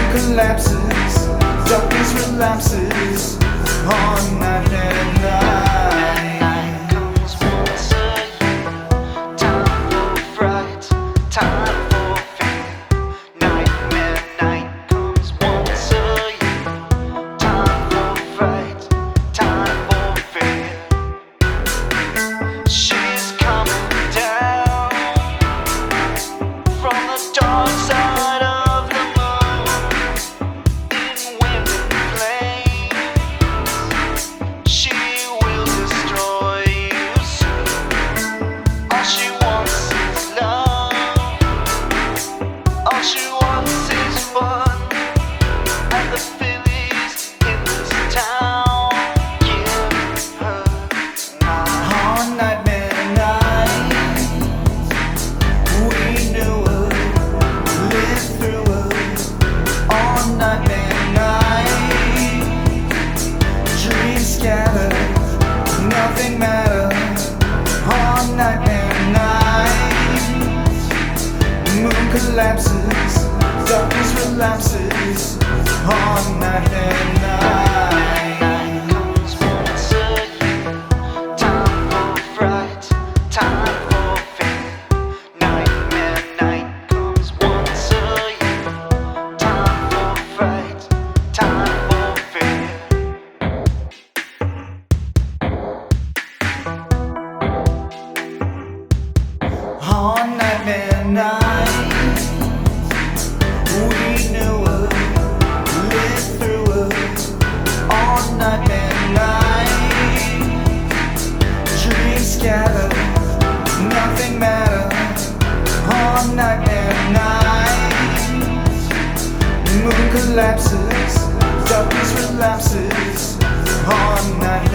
collapses, darkness relapses all night and night. Comes once a year, time for fright, time for fear. Nightmare night comes once a year, time for fright, time for fear. She's coming down from the dark side of the moon in wind and flames. She will destroy you soon. All she wants is love. All she wants is fun. And the Phillies in this town give her none. On nightmare night, we knew her, lived through her. On nightmare night, dreams scattered, nothing mattered. On nightmare night, moon collapses, darkness relapses. On nightmare night. Comes once a year, time for fright, time for fear. Nightmare night comes once a year, time for fright, time for fear. On nightmare night, we knew her, lived through her. On nightmare night, dreams scattered, nothing mattered. On nightmare night, moon collapses, darkness relapses. On nightmare